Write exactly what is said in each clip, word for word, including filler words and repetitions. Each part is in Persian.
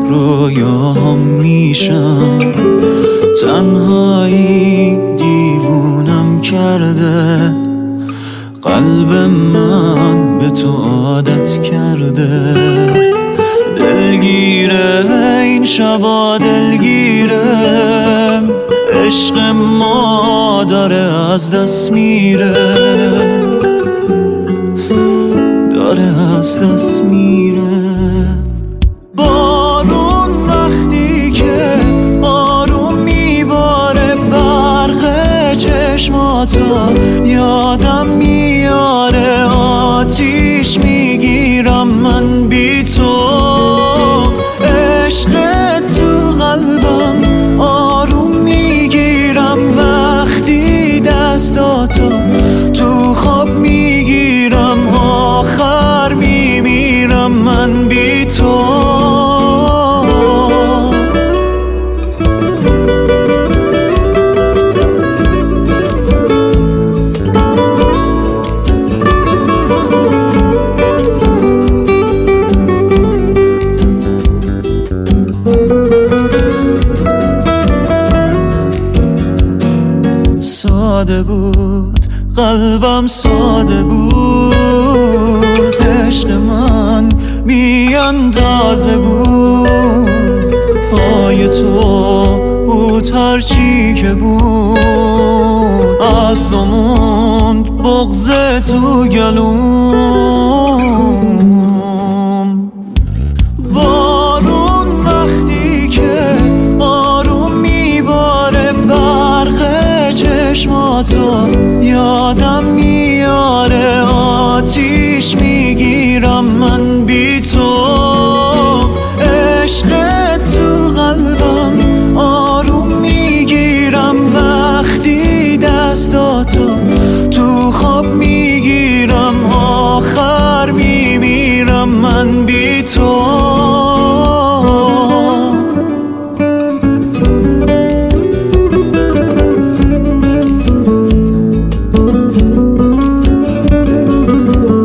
رویاهم میشم. تنهایی دیوونم کرده، قلب من به تو عادت کرده. دلگیره این شبا دلگیره، عشق ما داره از دست میره، داره از دست میره. بارون وقتی که آروم میباره برق چشماتا، یادم میاره آتیش میگیرم من بی تو. عشق تو قلبم آروم میگیرم وقتی دستاتو تو خواب میگیرم، آخر میمیرم من بی تو. ساده بود قلبم، ساده بود عشق من، بی اندازه بود. پای تو بود هرچی که بود، از تو موند بغض تو گلوم. بارون وقتی که آروم میباره برق چشماتو، یادم میاره آتیش میگیرم من بی تو. عشق تو قلبم آروم میگیرم وقتی دستاتو تو خواب میگیرم، آخر میمیرم من بی تو.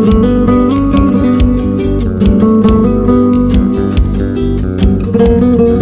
Thank you.